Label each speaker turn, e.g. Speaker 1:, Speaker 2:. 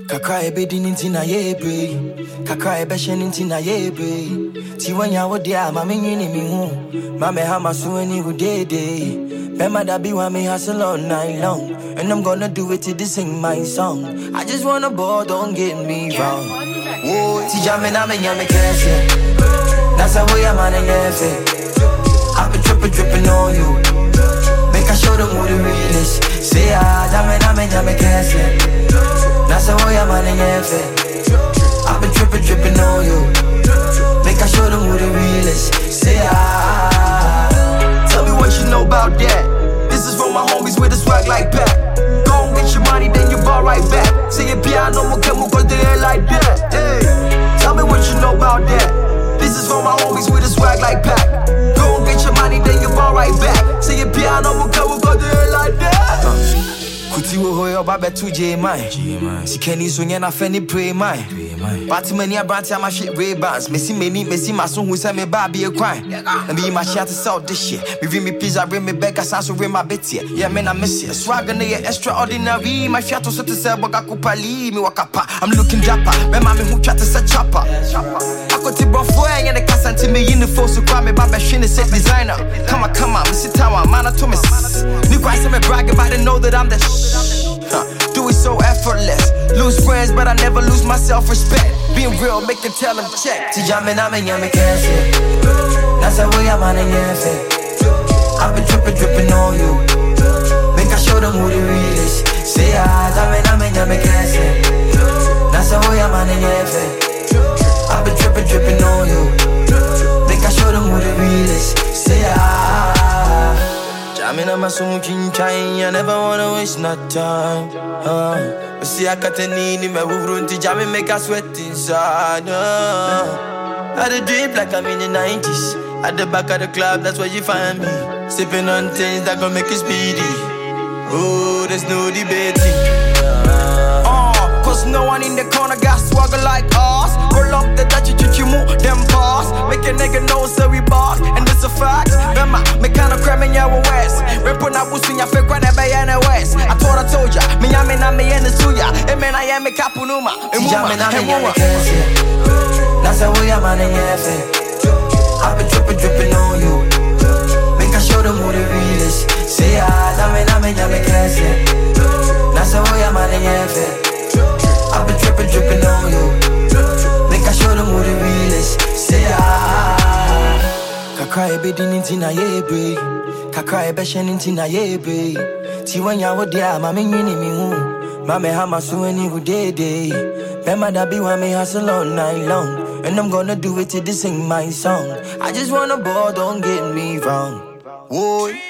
Speaker 1: Kakra ebe din intina yebre. Kakra ebe shen intina yebre. Ti wanya wodia mame nyini mi hu. Mame hama sueni wudede. Bema da be wa me hustle all night long. And I'm gonna do it till they sing my song. I just wanna ball, don't get me wrong. Whoa, ti jame na me nyame kese. Nasa wo ya man nefe. I've been dripping on you. Make I show them who the real is. Say ah, jame na me nyame kese. Nasa wo ya man nefe. I've been dripping on you. Make I show them who the real is. Say ah. Tell me what you know about that. This is for my homies with a swag like that. Go and get your money, then you ball right back. Say your piano, cause they ain't like that. Hey, tell me what you know about that. This is for my homies with a swag like that. Go and get your money, then you ball right back. Say your piano, cause they ain't like that. Kuti wo hoyo babe tu J mine. Sikeni so nyana feni pray mine. Party many a branch my shit way bands. Messi my son who say me baby a crime. And be my shit to sell this shit. Me bring me pizza, bring me back, I sound so bring my bit here. Yeah, man, I miss it. Swagger nigga extraordinary. My shit to sell bagaku pali, me wakapa. I'm looking dapper. Man, mommy who try to set chopper. I got the bro for and the cast until me in the force to cry me baby shin set designer. Come on, me sit down, man, I told me. New guys me brag about it, know that I'm the do it so effortless. Lose friends, but I never lose my self-respect. Being real, make them tell them check. Ti jame na me nyame kese. Nasa wo ya man nefe. I've been dripping on you. Make I show them who the real is. Say ah, jame na me nyame kese. Nasa wo ya man nefe. I've been dripping on you. Make I show them who the real is. Say ah. I'm in a masoon chinchine, I never wanna waste no time. But see, I got a need in my room to jam and make us sweat inside. I had a drip like I'm in the 90s. At the back of the club, that's where you find me. Sipping on things that gon' make you speedy. Oh, there's no debating. Cause no one in the corner got swagger like us. Roll up the Dutchie, you move them pass. Make a nigga know so we boss. And this a fact. Bema, me kinda cramming your west. Rapping up with your fake when I buy in the west. I told ya, me yami na me in the suya. And man, I am a kapunuma. And woman, I'm a kese. Nasa wo ya man nefe. I've been dripping on you. Make I show them who the real is. Say ah, dame nyame kese. Nasa wo ya man nefe. I've been dripping on you. Make I show them who the real is. Say ah. Kakra ebe din intina yebre. Kakra ebe shen intina yebre. Ti wanya wodia mame nyini mi hu. Mame hama sueni wudede. Bema da be wa me hustle all night long. And I'm gonna do it till they sing my song. I just wanna ball, don't get me wrong. Whoa.